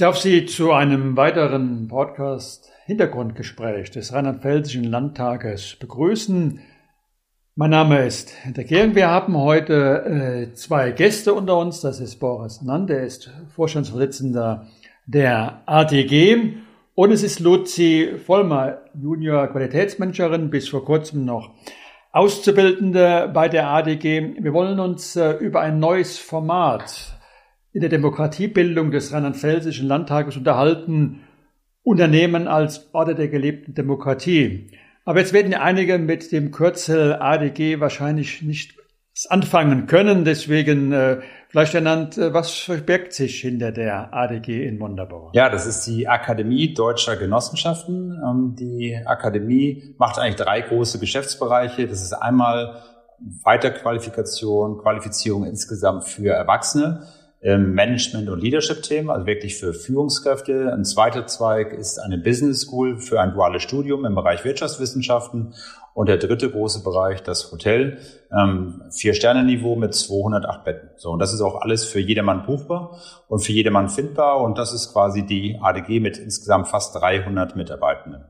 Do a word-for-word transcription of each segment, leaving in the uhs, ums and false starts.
darf Sie zu einem weiteren Podcast Hintergrundgespräch des Rheinland-Pfälzischen Landtages begrüßen. Mein Name ist Hinter Gehring. Wir haben heute äh, zwei Gäste unter uns. Das ist Boris Nann, der ist Vorstandsvorsitzender der A D G. Und es ist Luzi Vollmer, Junior Qualitätsmanagerin, bis vor kurzem noch Auszubildende bei der A D G. Wir wollen uns äh, über ein neues Format in der Demokratiebildung des Rheinland-Pfälzischen Landtages unterhalten, Unternehmen als Orte der gelebten Demokratie. Aber jetzt werden ja einige mit dem Kürzel A D G wahrscheinlich nicht anfangen können. Deswegen äh, vielleicht ernannt, äh, was verbirgt sich hinter der A D G in Montabaur? Ja, das ist die Akademie Deutscher Genossenschaften. Ähm, die Akademie macht eigentlich drei große Geschäftsbereiche. Das ist einmal Weiterqualifikation, Qualifizierung insgesamt für Erwachsene, Management- und Leadership-Themen, also wirklich für Führungskräfte. Ein zweiter Zweig ist eine Business School für ein duales Studium im Bereich Wirtschaftswissenschaften. Und der dritte große Bereich, das Hotel, ähm, Vier-Sterne-Niveau mit zweihundertacht Betten. So, und das ist auch alles für jedermann buchbar und für jedermann findbar. Und das ist quasi die A D G mit insgesamt fast dreihundert Mitarbeitenden.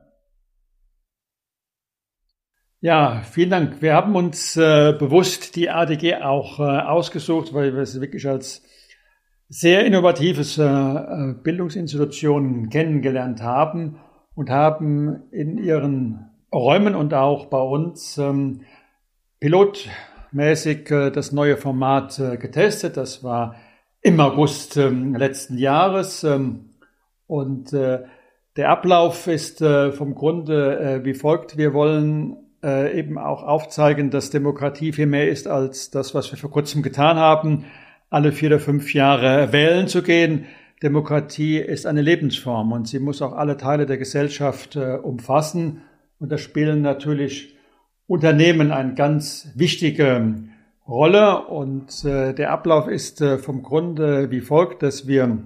Ja, vielen Dank. Wir haben uns äh, bewusst die A D G auch äh, ausgesucht, weil wir es wirklich als sehr innovatives äh, Bildungsinstitutionen kennengelernt haben und haben in ihren Räumen und auch bei uns ähm, pilotmäßig äh, das neue Format äh, getestet. Das war im August äh, letzten Jahres ähm, und äh, der Ablauf ist äh, vom Grunde äh, wie folgt. Wir wollen äh, eben auch aufzeigen, dass Demokratie viel mehr ist als das, was wir vor kurzem getan haben, alle vier oder fünf Jahre wählen zu gehen. Demokratie ist eine Lebensform und sie muss auch alle Teile der Gesellschaft äh, umfassen. Und da spielen natürlich Unternehmen eine ganz wichtige Rolle. Und äh, der Ablauf ist äh, vom Grunde wie folgt, dass wir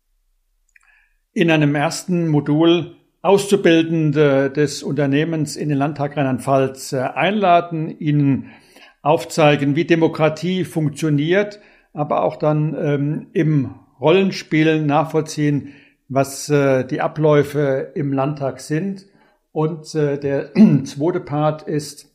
in einem ersten Modul Auszubildende des Unternehmens in den Landtag Rheinland-Pfalz äh, einladen, ihnen aufzeigen, wie Demokratie funktioniert, aber auch dann ähm, im Rollenspiel nachvollziehen, was äh, die Abläufe im Landtag sind. Und äh, der zweite Part ist,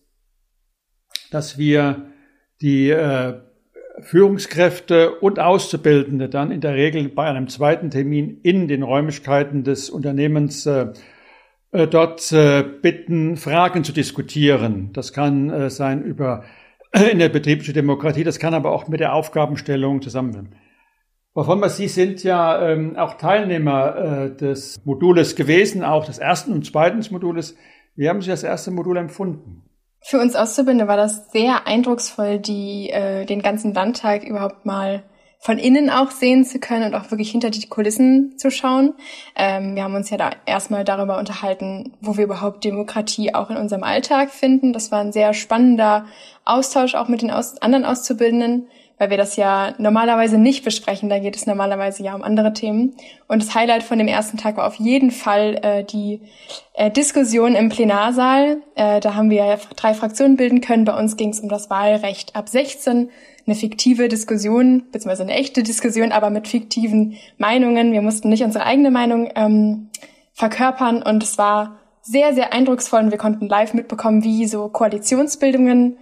dass wir die äh, Führungskräfte und Auszubildende dann in der Regel bei einem zweiten Termin in den Räumlichkeiten des Unternehmens äh, äh, dort äh, bitten, Fragen zu diskutieren. Das kann äh, sein über in der betrieblichen Demokratie, das kann aber auch mit der Aufgabenstellung zusammenhängen. Frau Vollmer, Sie sind ja ähm, auch Teilnehmer äh, des Modules gewesen, auch des ersten und zweiten Modules. Wie haben Sie das erste Modul empfunden? Für uns Auszubildende war das sehr eindrucksvoll, die äh, den ganzen Landtag überhaupt mal von innen auch sehen zu können und auch wirklich hinter die Kulissen zu schauen. Ähm, wir haben uns ja da erstmal darüber unterhalten, wo wir überhaupt Demokratie auch in unserem Alltag finden. Das war ein sehr spannender Austausch auch mit den Aus- anderen Auszubildenden, weil wir das ja normalerweise nicht besprechen. Da geht es normalerweise ja um andere Themen. Und das Highlight von dem ersten Tag war auf jeden Fall äh, die äh, Diskussion im Plenarsaal. Äh, da haben wir ja drei Fraktionen bilden können. Bei uns ging es um das Wahlrecht ab sechzehn. Eine fiktive Diskussion, beziehungsweise eine echte Diskussion, aber mit fiktiven Meinungen. Wir mussten nicht unsere eigene Meinung ähm, verkörpern und es war sehr, sehr eindrucksvoll und wir konnten live mitbekommen, wie so Koalitionsbildungen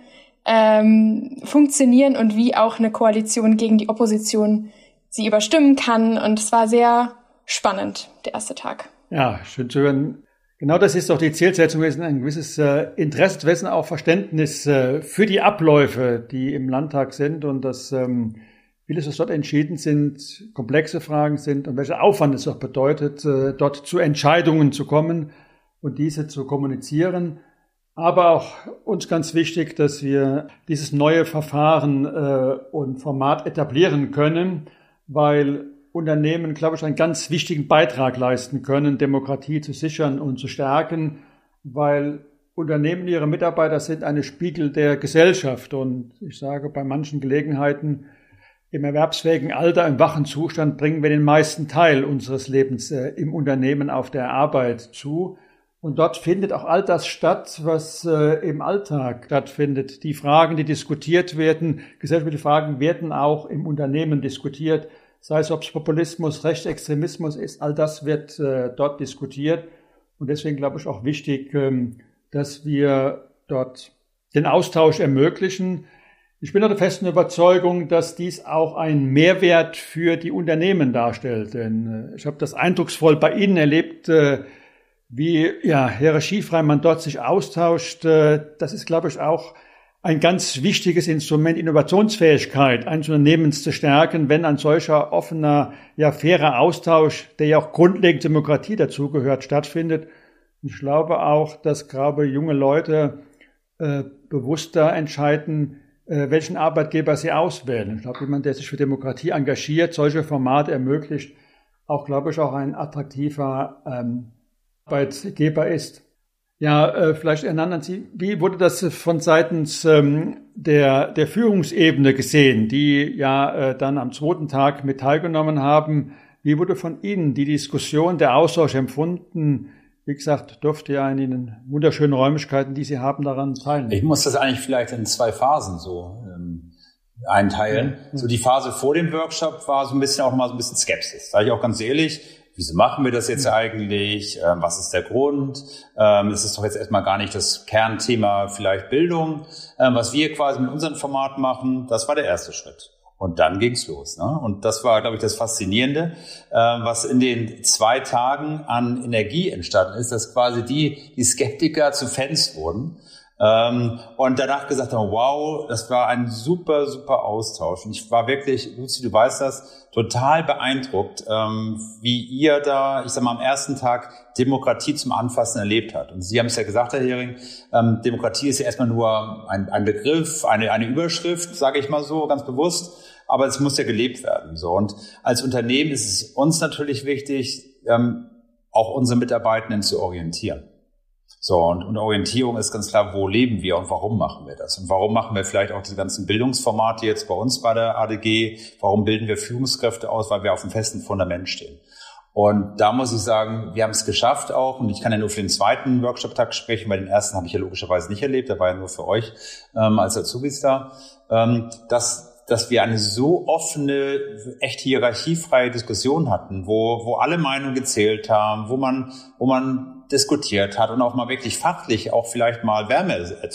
ähm, funktionieren und wie auch eine Koalition gegen die Opposition sie überstimmen kann und es war sehr spannend, der erste Tag. Ja, schön zu hören. Genau das ist doch die Zielsetzung gewesen, ein gewisses äh, Interesse zu wissen, auch Verständnis äh, für die Abläufe, die im Landtag sind und dass ähm, vieles, was dort entschieden sind, komplexe Fragen sind und welcher Aufwand es auch bedeutet, äh, dort zu Entscheidungen zu kommen und diese zu kommunizieren. Aber auch uns ganz wichtig, dass wir dieses neue Verfahren äh, und Format etablieren können, weil Unternehmen, glaube ich, einen ganz wichtigen Beitrag leisten können, Demokratie zu sichern und zu stärken, weil Unternehmen, ihre Mitarbeiter sind eine Spiegel der Gesellschaft. Und ich sage, bei manchen Gelegenheiten im erwerbsfähigen Alter, im wachen Zustand bringen wir den meisten Teil unseres Lebens äh, im Unternehmen auf der Arbeit zu. Und dort findet auch all das statt, was äh, im Alltag stattfindet. Die Fragen, die diskutiert werden, gesellschaftliche Fragen werden auch im Unternehmen diskutiert. sei es ob es Populismus, Rechtsextremismus ist, all das wird äh, dort diskutiert. Und deswegen glaube ich auch wichtig, ähm, dass wir dort den Austausch ermöglichen. Ich bin der festen Überzeugung, dass dies auch einen Mehrwert für die Unternehmen darstellt. Denn äh, ich habe das eindrucksvoll bei Ihnen erlebt, äh, wie ja, hierarchiefrei man dort sich austauscht. Äh, das ist, glaube ich, auch ein ganz wichtiges Instrument, Innovationsfähigkeit eines Unternehmens zu stärken, wenn ein solcher offener, ja fairer Austausch, der ja auch grundlegend Demokratie dazugehört, stattfindet. Ich glaube auch, dass gerade junge Leute äh, bewusster entscheiden, äh, welchen Arbeitgeber sie auswählen. Ich glaube, jemand, der sich für Demokratie engagiert, solche Formate ermöglicht, auch, glaube ich, auch ein attraktiver ähm, Arbeitgeber ist. Ja, äh, vielleicht erinnern Sie, wie wurde das von seitens ähm, der, der Führungsebene gesehen, die ja äh, dann am zweiten Tag mit teilgenommen haben? Wie wurde von Ihnen die Diskussion, der Austausch empfunden? Wie gesagt, durfte ja in den wunderschönen Räumlichkeiten, die Sie haben, daran teilnehmen. Ich muss das eigentlich vielleicht in zwei Phasen so ähm, einteilen. Ja. So die Phase vor dem Workshop war so ein bisschen auch mal so ein bisschen Skepsis. Sage ich auch ganz ehrlich. Wieso machen wir das jetzt eigentlich? Ähm, was ist der Grund? Ähm, es ist doch jetzt erstmal gar nicht das Kernthema vielleicht Bildung. Ähm, was wir quasi mit unserem Format machen, das war der erste Schritt. Und dann ging's los. Ne? Und das war, glaube ich, das Faszinierende, äh, was in den zwei Tagen an Energie entstanden ist, dass quasi die, die Skeptiker zu Fans wurden. Ähm, und danach gesagt haben, wow, das war ein super, super Austausch. Und ich war wirklich, Luzi, du weißt das, total beeindruckt, ähm, wie ihr da, ich sag mal, am ersten Tag Demokratie zum Anfassen erlebt habt. Und Sie haben es ja gesagt, Herr Hering, ähm, Demokratie ist ja erstmal nur ein, ein Begriff, eine, eine Überschrift, sage ich mal so, ganz bewusst. Aber es muss ja gelebt werden. So. Und als Unternehmen ist es uns natürlich wichtig, ähm, auch unsere Mitarbeitenden zu orientieren. So, und, und Orientierung ist ganz klar, wo leben wir und warum machen wir das? Und warum machen wir vielleicht auch diese ganzen Bildungsformate jetzt bei uns bei der A D G? Warum bilden wir Führungskräfte aus? Weil wir auf einem festen Fundament stehen. Und da muss ich sagen, wir haben es geschafft auch, und ich kann ja nur für den zweiten Workshop-Tag sprechen, weil den ersten habe ich ja logischerweise nicht erlebt, der war ja nur für euch ähm, als Azubis da, ähm, dass dass wir eine so offene, echt hierarchiefreie Diskussion hatten, wo wo alle Meinungen gezählt haben, wo man wo man diskutiert hat und auch mal wirklich fachlich auch vielleicht mal Wärme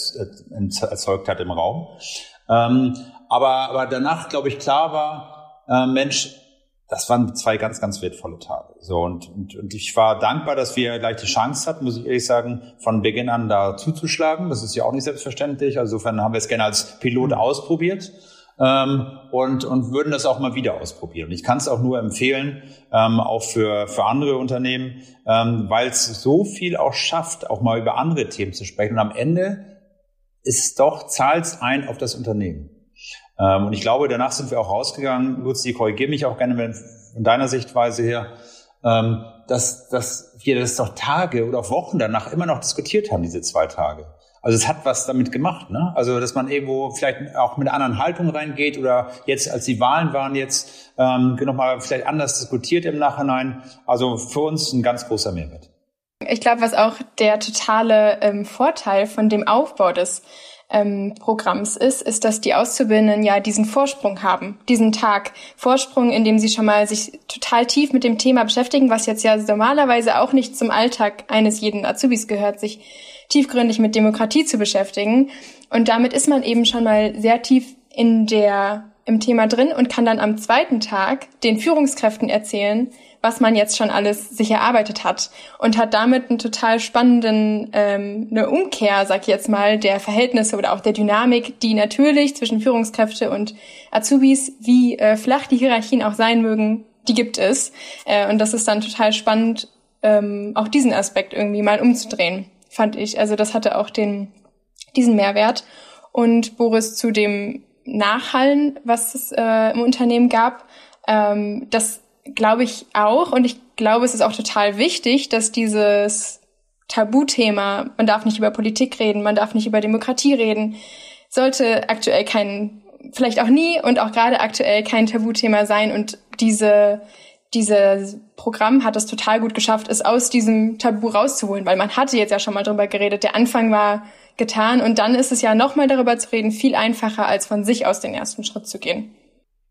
erzeugt hat im Raum. Ähm, aber aber danach, glaube ich, klar war, äh, Mensch, das waren zwei ganz, ganz wertvolle Tage. So, und, und, und ich war dankbar, dass wir gleich die Chance hatten, muss ich ehrlich sagen, von Beginn an da zuzuschlagen. Das ist ja auch nicht selbstverständlich. Also insofern haben wir es gerne als Pilot ausprobiert. Ähm, und, und würden das auch mal wieder ausprobieren. Und ich kann es auch nur empfehlen, ähm, auch für, für andere Unternehmen, ähm, weil es so viel auch schafft, auch mal über andere Themen zu sprechen. Und am Ende ist doch, zahlt es ein auf das Unternehmen. Ähm, und ich glaube, danach sind wir auch rausgegangen. Luzi, korrigiere mich auch gerne von deiner Sichtweise her, ähm, dass, dass wir das doch Tage oder Wochen danach immer noch diskutiert haben, diese zwei Tage. Also es hat was damit gemacht, ne? Also dass man irgendwo vielleicht auch mit einer anderen Haltung reingeht oder jetzt, als die Wahlen waren, jetzt ähm, nochmal vielleicht anders diskutiert im Nachhinein. Also für uns ein ganz großer Mehrwert. Ich glaube, was auch der totale ähm, Vorteil von dem Aufbau des ähm, Programms ist, ist, dass die Auszubildenden ja diesen Vorsprung haben, diesen Tag Vorsprung, in dem sie schon mal sich total tief mit dem Thema beschäftigen, was jetzt ja normalerweise auch nicht zum Alltag eines jeden Azubis gehört, sich tiefgründig mit Demokratie zu beschäftigen. Und damit ist man eben schon mal sehr tief in der, im Thema drin und kann dann am zweiten Tag den Führungskräften erzählen, was man jetzt schon alles sich erarbeitet hat, und hat damit einen total spannenden, ähm, eine Umkehr, sag ich jetzt mal, der Verhältnisse oder auch der Dynamik, die natürlich zwischen Führungskräfte und Azubis, wie äh, flach die Hierarchien auch sein mögen, die gibt es. Äh, und das ist dann total spannend, ähm, auch diesen Aspekt irgendwie mal umzudrehen, fand ich. Also das hatte auch den diesen Mehrwert. Und Boris, zu dem Nachhallen, was es äh, im Unternehmen gab, ähm, das glaube ich auch. Und ich glaube, es ist auch total wichtig, dass dieses Tabuthema, man darf nicht über Politik reden, man darf nicht über Demokratie reden, sollte aktuell kein, vielleicht auch nie und auch gerade aktuell kein Tabuthema sein. Und diese Dieses Programm hat es total gut geschafft, es aus diesem Tabu rauszuholen, weil man hatte jetzt ja schon mal drüber geredet. Der Anfang war getan und dann ist es ja nochmal darüber zu reden viel einfacher, als von sich aus den ersten Schritt zu gehen.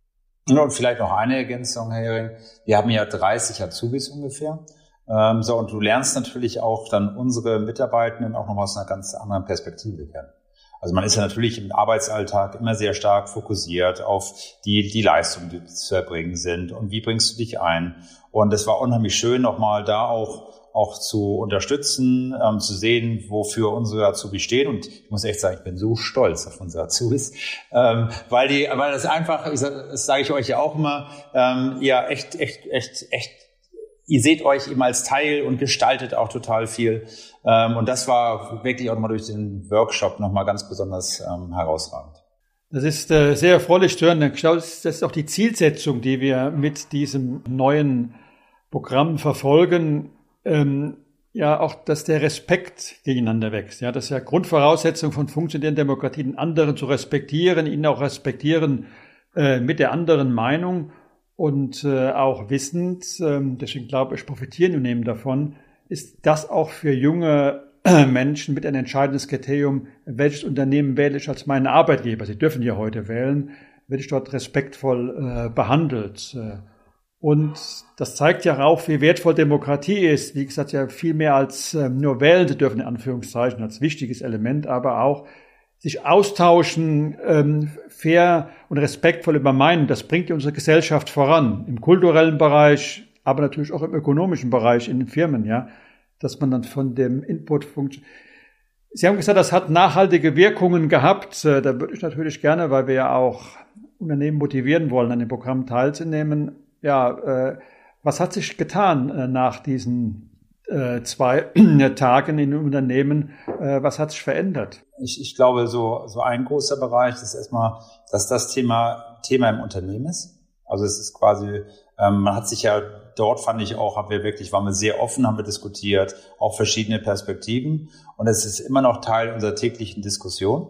Und vielleicht noch eine Ergänzung, Herr Hering. Wir haben ja dreißig Azubis ungefähr. Ähm, so, und du lernst natürlich auch dann unsere Mitarbeitenden auch noch aus einer ganz anderen Perspektive kennen. Also man ist ja natürlich im Arbeitsalltag immer sehr stark fokussiert auf die, die Leistungen, die zu erbringen sind und wie bringst du dich ein. Und es war unheimlich schön, nochmal da auch auch zu unterstützen, ähm, zu sehen, wofür unsere Azubis stehen. Und ich muss echt sagen, ich bin so stolz auf unsere Azubis, ähm, weil die, weil das einfach, ich sag, das sage ich euch ja auch immer, ähm, ja echt, echt, echt, echt, ihr seht euch eben als Teil und gestaltet auch total viel. Ähm, und das war wirklich auch nochmal durch den Workshop nochmal ganz besonders ähm, herausragend. Das ist äh, sehr erfreulich zu hören. Ich glaube, das ist auch die Zielsetzung, die wir mit diesem neuen Programm verfolgen. Ähm, ja, auch, dass der Respekt gegeneinander wächst. Ja, das ist ja Grundvoraussetzung von funktionierenden Demokratien, den anderen zu respektieren, ihn auch respektieren äh, mit der anderen Meinung und äh, auch wissend, äh, deswegen glaube ich, profitieren die Unternehmen davon, ist das auch für junge äh, Menschen mit ein entscheidendes Kriterium, welches Unternehmen wähle ich als meinen Arbeitgeber. Sie dürfen ja heute wählen, werde ich dort respektvoll äh, behandelt. Äh, Und das zeigt ja auch, wie wertvoll Demokratie ist. Wie gesagt, ja viel mehr als ähm, nur wählen zu dürfen, in Anführungszeichen, als wichtiges Element, aber auch sich austauschen, ähm, fair und respektvoll über Meinungen. Das bringt unsere Gesellschaft voran. Im kulturellen Bereich, aber natürlich auch im ökonomischen Bereich, in den Firmen, ja, dass man dann von dem Input funktioniert. Sie haben gesagt, das hat nachhaltige Wirkungen gehabt. Da würde ich natürlich gerne, weil wir ja auch Unternehmen motivieren wollen, an dem Programm teilzunehmen. Ja, äh, was hat sich getan äh, nach diesen äh, zwei Tagen in den Unternehmen? Äh, was hat sich verändert? Ich, ich glaube, so, so ein großer Bereich ist erstmal, dass das Thema, Thema im Unternehmen ist. Also es ist quasi, ähm, man hat sich ja dort, fand ich auch, haben wir wirklich, waren wir sehr offen, haben wir diskutiert, auch verschiedene Perspektiven. Und es ist immer noch Teil unserer täglichen Diskussion.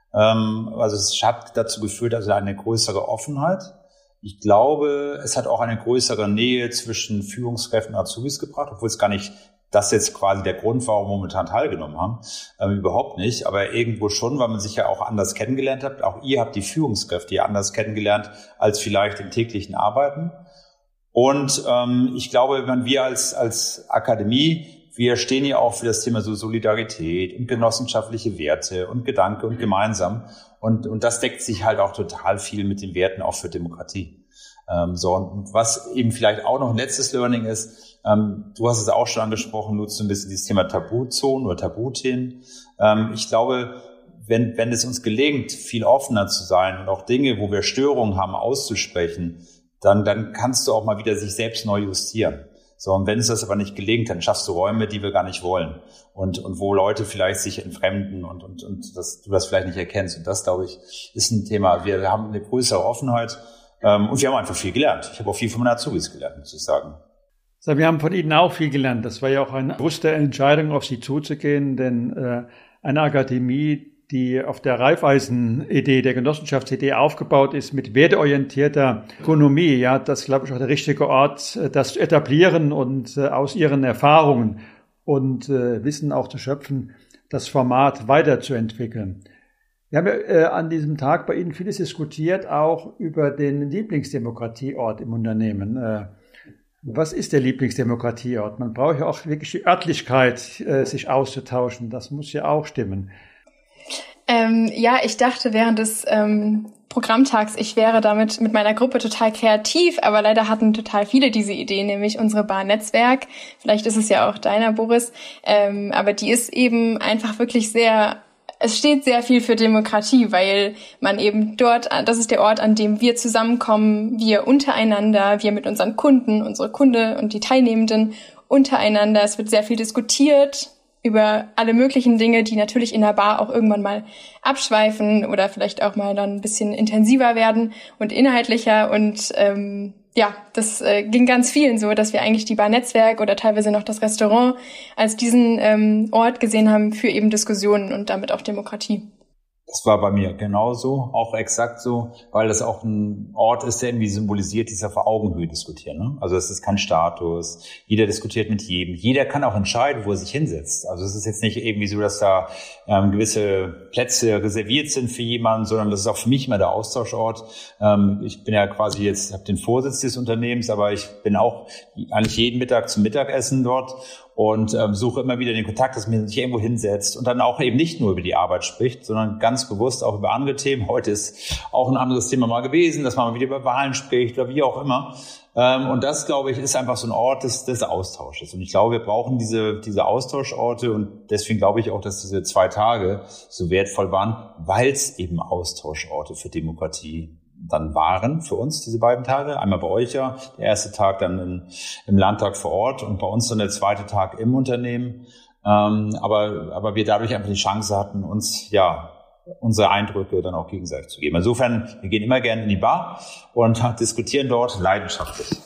Ähm, also es hat dazu geführt, also eine größere Offenheit. Ich glaube, es hat auch eine größere Nähe zwischen Führungskräften und Azubis gebracht, obwohl es gar nicht das jetzt quasi der Grund war, warum wir momentan teilgenommen haben. Ähm, überhaupt nicht, aber irgendwo schon, weil man sich ja auch anders kennengelernt hat. Auch ihr habt die Führungskräfte ja anders kennengelernt als vielleicht im täglichen Arbeiten. Und ähm, ich glaube, wenn wir als als Akademie, wir stehen ja auch für das Thema so Solidarität und genossenschaftliche Werte und Gedanke und gemeinsam. Und, und das deckt sich halt auch total viel mit den Werten auch für Demokratie. Ähm, so, und was eben vielleicht auch noch ein letztes Learning ist, ähm, du hast es auch schon angesprochen, nutzt ein bisschen dieses Thema Tabuzonen oder Tabuthemen. Ähm, ich glaube, wenn, wenn es uns gelingt, viel offener zu sein und auch Dinge, wo wir Störungen haben, auszusprechen, dann, dann kannst du auch mal wieder sich selbst neu justieren. So, und wenn es das aber nicht gelingt, dann schaffst du Räume, die wir gar nicht wollen. Und, und wo Leute vielleicht sich entfremden und, und, und das, du das vielleicht nicht erkennst. Und das, glaube ich, ist ein Thema. Wir, wir haben eine größere Offenheit, ähm, und wir haben einfach viel gelernt. Ich habe auch viel von meinen Azubis gelernt, muss ich sagen. So, wir haben von Ihnen auch viel gelernt. Das war ja auch eine bewusste Entscheidung, auf Sie zuzugehen, denn äh, eine Akademie, die auf der Raiffeisen-Idee, der Genossenschaftsidee aufgebaut ist, mit werteorientierter Ökonomie, ja, das glaube ich auch der richtige Ort, das zu etablieren und äh, aus ihren Erfahrungen und äh, Wissen auch zu schöpfen, das Format weiterzuentwickeln. Wir haben ja äh, an diesem Tag bei Ihnen vieles diskutiert, auch über den Lieblingsdemokratieort im Unternehmen. Äh, was ist der Lieblingsdemokratieort? Man braucht ja auch wirklich die Örtlichkeit, äh, sich auszutauschen. Das muss ja auch stimmen. Ähm, ja, ich dachte während des ähm, Programmtags, ich wäre damit mit meiner Gruppe total kreativ, aber leider hatten total viele diese Idee, nämlich unsere Bar Netzwerk. Vielleicht ist es ja auch deiner, Boris, ähm, aber die ist eben einfach wirklich sehr, es steht sehr viel für Demokratie, weil man eben dort, das ist der Ort, an dem wir zusammenkommen, wir untereinander, wir mit unseren Kunden, unsere Kunde und die Teilnehmenden untereinander. Es wird sehr viel diskutiert über alle möglichen Dinge, die natürlich in der Bar auch irgendwann mal abschweifen oder vielleicht auch mal dann ein bisschen intensiver werden und inhaltlicher. Und ähm, ja, das äh, ging ganz vielen so, dass wir eigentlich die Bar Netzwerk oder teilweise noch das Restaurant als diesen ähm, Ort gesehen haben für eben Diskussionen und damit auch Demokratie. Das war bei mir genauso, auch exakt so, weil das auch ein Ort ist, der irgendwie symbolisiert, dieser auf Augenhöhe diskutieren. Ne? Also es ist kein Status, jeder diskutiert mit jedem, jeder kann auch entscheiden, wo er sich hinsetzt. Also es ist jetzt nicht irgendwie so, dass da ähm, gewisse Plätze reserviert sind für jemanden, sondern das ist auch für mich immer der Austauschort. Ähm, ich bin ja quasi jetzt, habe den Vorsitz des Unternehmens, aber ich bin auch eigentlich jeden Mittag zum Mittagessen dort und ähm, suche immer wieder den Kontakt, dass man sich irgendwo hinsetzt und dann auch eben nicht nur über die Arbeit spricht, sondern ganz bewusst auch über andere Themen. Heute ist auch ein anderes Thema mal gewesen, dass man mal wieder über Wahlen spricht oder wie auch immer. Ähm, und das, glaube ich, ist einfach so ein Ort des, des Austausches. Und ich glaube, wir brauchen diese, diese Austauschorte und deswegen glaube ich auch, dass diese zwei Tage so wertvoll waren, weil es eben Austauschorte für Demokratie dann waren für uns, diese beiden Tage. Einmal bei euch ja, der erste Tag dann in, im Landtag vor Ort und bei uns dann der zweite Tag im Unternehmen. Ähm, aber, aber wir dadurch einfach die Chance hatten, uns ja unsere Eindrücke dann auch gegenseitig zu geben. Insofern, wir gehen immer gerne in die Bar und diskutieren dort leidenschaftlich.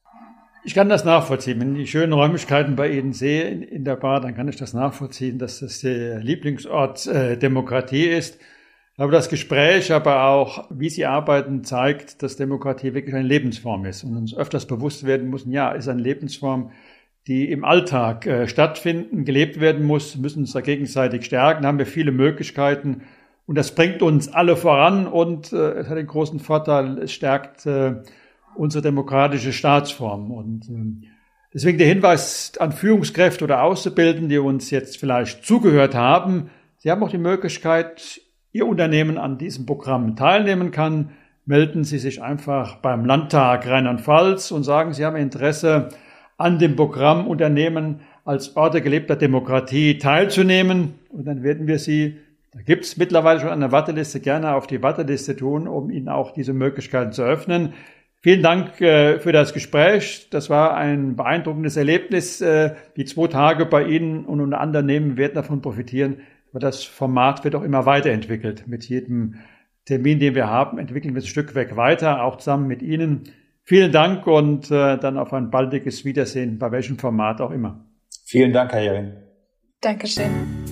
Ich kann das nachvollziehen. Wenn ich die schönen Räumlichkeiten bei Ihnen sehe in, in der Bar, dann kann ich das nachvollziehen, dass das der Lieblingsort äh, Demokratie ist. Aber das Gespräch, aber auch, wie Sie arbeiten, zeigt, dass Demokratie wirklich eine Lebensform ist und uns öfters bewusst werden müssen, ja, ist eine Lebensform, die im Alltag äh, stattfinden, gelebt werden muss, müssen uns da gegenseitig stärken, da haben wir viele Möglichkeiten und das bringt uns alle voran und äh, es hat den großen Vorteil, es stärkt äh, unsere demokratische Staatsform und äh, deswegen der Hinweis an Führungskräfte oder Auszubildende, die uns jetzt vielleicht zugehört haben, Sie haben auch die Möglichkeit, Ihr Unternehmen an diesem Programm teilnehmen kann, melden Sie sich einfach beim Landtag Rheinland-Pfalz und sagen, Sie haben Interesse, an dem Programm Unternehmen als Orte gelebter Demokratie teilzunehmen. Und dann werden wir Sie, da gibt es mittlerweile schon eine Warteliste, gerne auf die Warteliste tun, um Ihnen auch diese Möglichkeiten zu öffnen. Vielen Dank äh, für das Gespräch. Das war ein beeindruckendes Erlebnis. Äh, die zwei Tage bei Ihnen und unter anderen Unternehmen werden davon profitieren. Aber das Format wird auch immer weiterentwickelt. Mit jedem Termin, den wir haben, entwickeln wir es ein Stück weg weiter, auch zusammen mit Ihnen. Vielen Dank und äh, dann auf ein baldiges Wiedersehen, bei welchem Format auch immer. Vielen Dank, Herr Jering. Dankeschön.